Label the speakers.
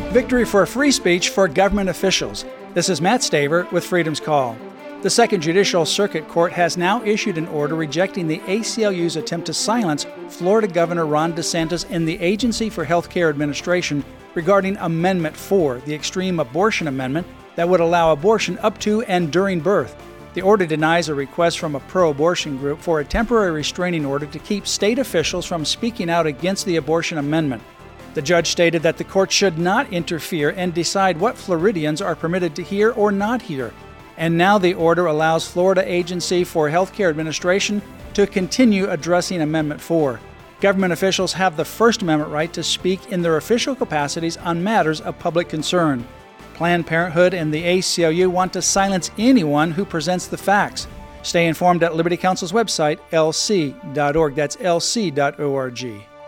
Speaker 1: Victory for free speech for government officials. This is Matt Staver with Freedom's Call. The Second Judicial Circuit Court has now issued an order rejecting the ACLU's attempt to silence Florida Governor Ron DeSantis and the Agency for Healthcare Administration regarding Amendment 4, the extreme abortion amendment that would allow abortion up to and during birth. The order denies a request from a pro-abortion group for a temporary restraining order to keep state officials from speaking out against the abortion amendment. The judge stated that the court should not interfere and decide what Floridians are permitted to hear or not hear. And now the order allows Florida Agency for Healthcare Administration to continue addressing Amendment 4. Government officials have the First Amendment right to speak in their official capacities on matters of public concern. Planned Parenthood and the ACLU want to silence anyone who presents the facts. Stay informed at Liberty Counsel's website, lc.org. That's lc.org.